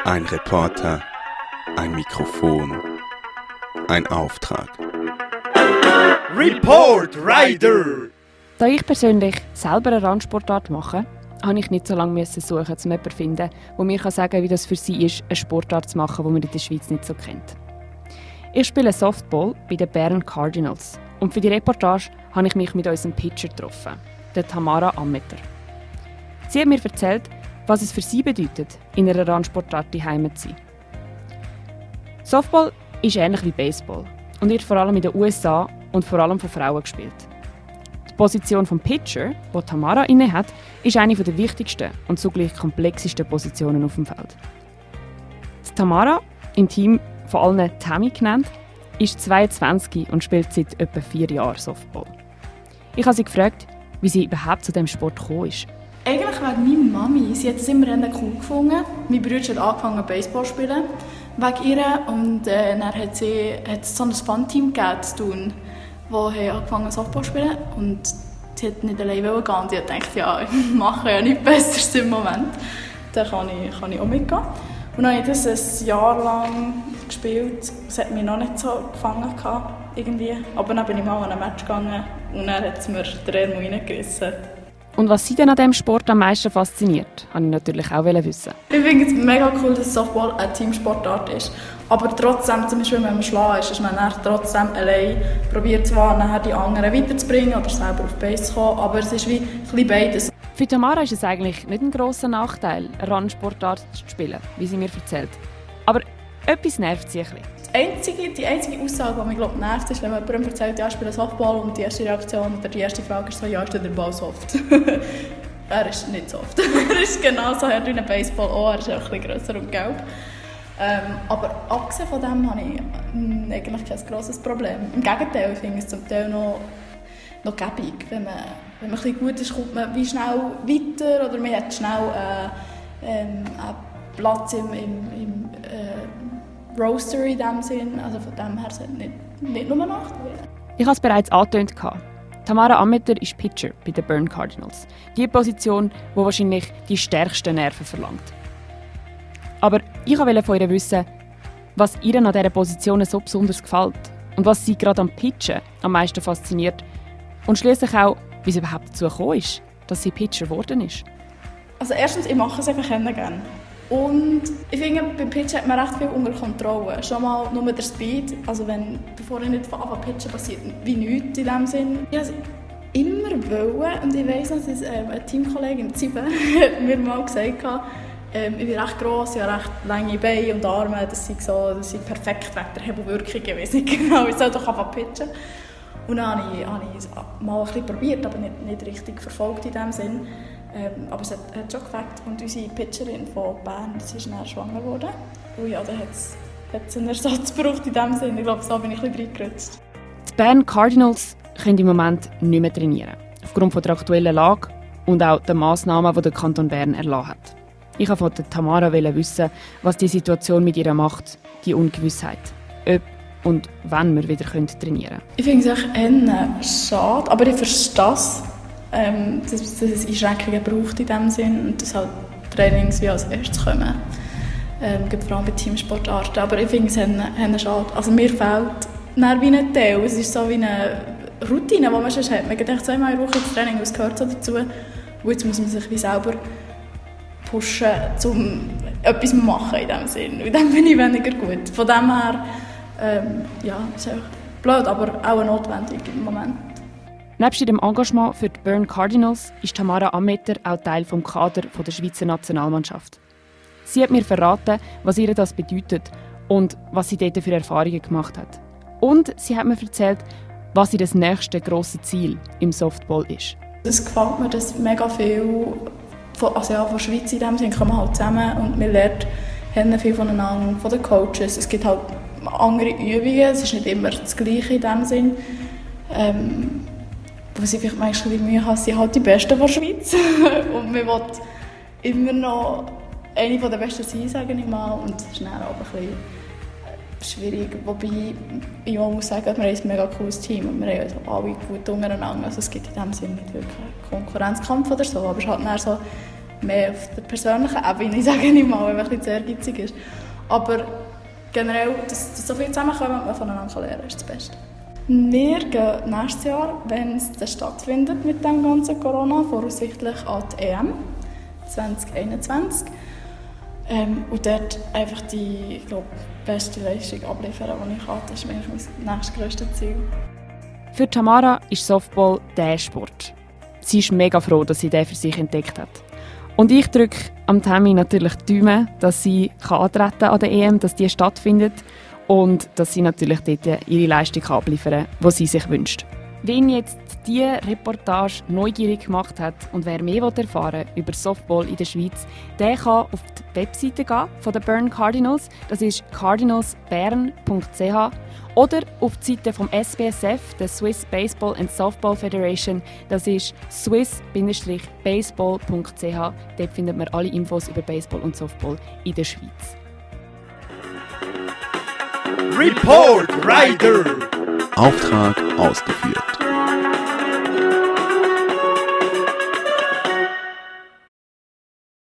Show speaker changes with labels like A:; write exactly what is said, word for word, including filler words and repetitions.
A: Ein Reporter, ein Mikrofon, ein Auftrag.
B: Report Rider!
C: Da ich persönlich selber eine Randsportart mache, musste ich nicht so lange suchen, um jemanden zu finden, der mir sagen kann, wie das für sie ist, eine Sportart zu machen, die man in der Schweiz nicht so kennt. Ich spiele Softball bei den Bern Cardinals und für die Reportage habe ich mich mit unserem Pitcher getroffen, der Tamara Ammeter. Sie hat mir erzählt, was es für sie bedeutet, in einer Randsportart die Heimat zu sein. Softball ist ähnlich wie Baseball und wird vor allem in den U S A und vor allem von Frauen gespielt. Die Position des Pitcher, die Tamara innehat, ist eine der wichtigsten und zugleich komplexesten Positionen auf dem Feld. Die Tamara, im Team von allen Tammy genannt, ist zweiundzwanzig und spielt seit etwa vier Jahren Softball. Ich habe sie gefragt, wie sie überhaupt zu diesem Sport gekommen ist.
D: Eigentlich wegen meiner Mami. Sie hat es immer cool gefunden. Mein Bruder hat angefangen Baseball zu spielen wegen ihr. Und äh, dann hat sie hat so ein Fun-Team gegeben zu tun, wo angefangen Softball zu spielen. Und sie hat nicht allein gehen und sie hat gedacht, ja, ich mache ja nichts Besseres im Moment. Dann kann ich, kann ich auch mitgehen. Und dann habe ich das ein Jahr lang gespielt. Es hat mich noch nicht so gefangen irgendwie. Aber dann bin ich mal an ein Match gegangen und dann hat es mir den Ärmel reingerissen.
C: Und was sie denn an diesem Sport am meisten fasziniert, wollte ich natürlich auch wissen.
D: Ich finde es mega cool, dass Softball eine Teamsportart ist. Aber trotzdem, zum Beispiel wenn man schlagen ist, ist man dann trotzdem allein. Probiert zwar nachher die anderen weiterzubringen oder selber auf Base zu kommen, aber es ist wie ein bisschen beides.
C: Für Tamara ist es eigentlich nicht ein grosser Nachteil, eine Randsportart zu spielen, wie sie mir erzählt. Aber etwas nervt sie ein bisschen.
D: Die einzige, die einzige Aussage, die mich glaub, nervt, ist, wenn man jemandem erzählt, ja, ich spiele Softball und die erste Reaktion oder die erste Frage ist so, ja, ist der Ball soft? Er ist nicht soft. Er ist genauso hart wie ein Baseball auch, er ist auch ein bisschen grösser und gelb. Ähm, aber abgesehen von dem habe ich mh, eigentlich kein grosses Problem. Im Gegenteil, ich finde es zum Teil noch, noch gäbig. Wenn man, wenn man ein bisschen gut ist, kommt man wie schnell weiter oder man hat schnell äh, ähm, einen Platz im, im, im äh, Roster in dem Sinn, also von dem her sind nicht, nicht nur Nachteile.
C: Ich habe es bereits angetönt. Tamara Ammeter ist Pitcher bei den Bern Cardinals. Die Position, die wahrscheinlich die stärksten Nerven verlangt. Aber ich wollte von ihr wissen, was ihr an dieser Position so besonders gefällt und was sie gerade am Pitchen am meisten fasziniert. Und schliesslich auch, wie es überhaupt dazu gekommen ist, dass sie Pitcher geworden ist.
D: Also erstens, ich mache es einfach gerne. Und ich finde, beim Pitchen hat man recht viel unter Kontrolle. Schon mal nur der Speed, also wenn, bevor ich nicht anfange zu pitchen, passiert wie nichts in diesem Sinn. Ich wollte es immer wollen und ich weiss noch, dass ähm, eine Teamkollegin Zibe mir mal gesagt hat, ähm, ich bin recht gross, ich habe recht lange Beine und Arme, das sind so, das sind perfekt wegen der Hebelwirkung gewesen. Genau, ich soll doch anfangen zu pitchen. Und dann habe ich, habe ich es mal ein bisschen probiert, aber nicht, nicht richtig verfolgt in diesem Sinn. Ähm, aber es hat, hat schon gefällt. Und unsere Pitcherin von Bern, sie ist dann schwanger geworden. Und ja, dann hat es einen Ersatz gebraucht in dem Sinne. Ich glaube, so bin ich ein bisschen reingerutscht.
C: Die Bern Cardinals können im Moment nicht mehr trainieren. Aufgrund von der aktuellen Lage und auch der Massnahmen, die der Kanton Bern erlassen hat. Ich wollte von Tamara wissen, was die Situation mit ihr macht, die Ungewissheit. Ob und wann wir wieder trainieren können.
D: Ich finde es echt schade, aber ich verstehe es. Ähm, dass, dass es Einschränkungen braucht in dem Sinn und dass halt Trainings wie als erstes kommen. Ähm, vor allem bei Teamsportarten. Aber ich finde es schade. Also mir fehlt dann wie ein Teil. Es ist so wie eine Routine, die man schon hat. Man denkt zweimal in der Woche ins Training, was gehört so dazu. Und jetzt muss man sich wie selber pushen, um etwas zu machen in dem Sinn. Und dann bin ich weniger gut. Von dem her, ähm, ja, ist einfach blöd, aber auch notwendig im Moment.
C: Nebst ihrem Engagement für die Bern Cardinals ist Tamara Ammeter auch Teil des Kaders der Schweizer Nationalmannschaft. Sie hat mir verraten, was ihr das bedeutet und was sie dort für Erfahrungen gemacht hat. Und sie hat mir erzählt, was ihr das nächste grosse Ziel im Softball ist.
D: Es gefällt mir, dass mega viel von, also ja, von der Schweiz in dem Sinne kommen halt zusammen und man lernt viel voneinander, von den Coaches. Es gibt halt andere Übungen, es ist nicht immer das Gleiche in dem Sinn. Ähm, was ich vielleicht manchmal Mühe habe, sind halt die Besten der Schweiz. Und man will immer noch eine der Besten sein, sage ich mal. Und das ist dann auch ein bisschen schwierig. Wobei ich muss sagen, wir haben ein mega cooles Team und wir haben also alle gut untereinander. Also es gibt in dem Sinne nicht wirklich einen Konkurrenzkampf oder so, aber es ist halt dann so, mehr auf der persönlichen Ebene, sage ich mal, wenn man ein bisschen zu ehrgeizig ist. Aber generell, dass, dass so viel zusammenkommen und man voneinander lernen kann, ist das Beste. Wir gehen nächstes Jahr, wenn es dann stattfindet mit dem ganzen Corona, voraussichtlich an die E M zwanzig einundzwanzig. Ähm, und dort einfach die, ich glaube, beste Leistung abliefern, die ich kann. Das ist mein nächstes grösstes Ziel.
C: Für Tamara ist Softball der Sport. Sie ist mega froh, dass sie den für sich entdeckt hat. Und ich drücke am Tammy natürlich die Daumen, dass sie antreten kann an der E M, dass die stattfindet und dass sie natürlich dort ihre Leistung abliefern kann, die sie sich wünscht. Wen jetzt diese Reportage neugierig gemacht hat und wer mehr erfahren will über Softball in der Schweiz, der kann auf die Webseite gehen von den Bern Cardinals. Das ist cardinals bern punkt c h oder auf die Seite vom S B S F, der Swiss Baseball and Softball Federation. Das ist swiss baseball punkt c h. Dort findet man alle Infos über Baseball und Softball in der Schweiz.
A: Report Rider! Auftrag ausgeführt.